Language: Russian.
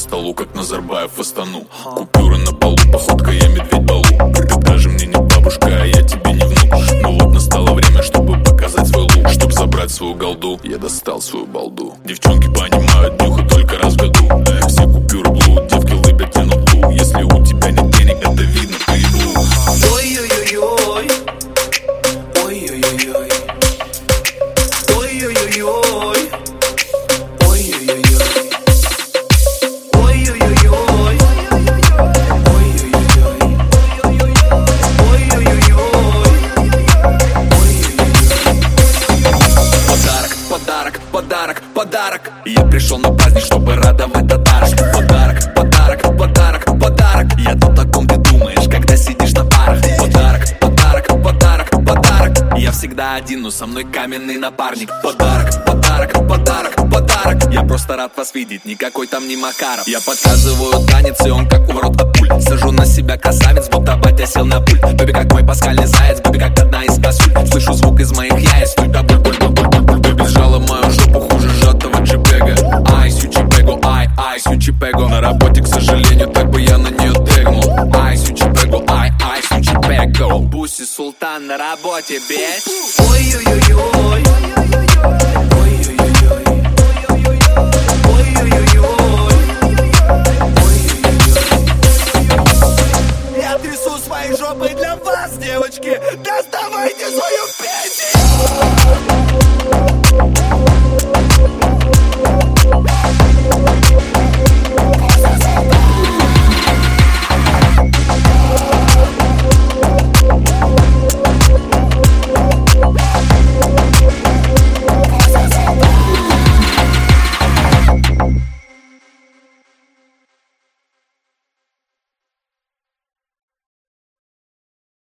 столу, как Назарбаев в Астану. Купюры на полу, походка я медведь Балу. Ты даже мне не бабушка, а я тебе не внук. Ну вот настало время, чтобы показать свой лук. Чтоб забрать свою голду, я достал свою балду. Девчонки понимают нюху только раз в году. Все купюры блуд, девки лыбят, тянут лу. Если у тебя нет денег, это видно по еблу. Ой-ой-ой-ой, ой-ой-ой-ой, ой-ой-ой-ой, ой-ой-ой-ой, ой-ой-ой-ой, Подарок, подарок, подарок, подарок. Я пришел на праздник, чтобы радовать татарок. Подарок, подарок, подарок, подарок. Я тут о ком ты думаешь, когда сидишь на парах. Подарок, подарок, подарок, подарок. Я всегда один, но со мной каменный напарник. Подарок, подарок, подарок, подарок. Я просто рад вас видеть, никакой там не Макаров. Я показываю танец, и он как у ворот от пуль. Сажу на себя красавец, будто батя сел на пульт. Бэби как мой пасхальный заяц, бэби как одна из косуль. Слышу звук из моих яиц, только буль-буль-буль-буль-буль. Бэби сжала мою жопу хуже сжатого джипега. Ай, сючипегу, ай, ай, сючипегу. На работе, к сожалению, так бы я на нее тегнул. Ай, сючипегу, ай, ай, сючипегу. Пусть и султан на работе, бич. ой-ой-ой-ой, я трясу своей жопой для вас, девочки. Доставайте свою пенсию.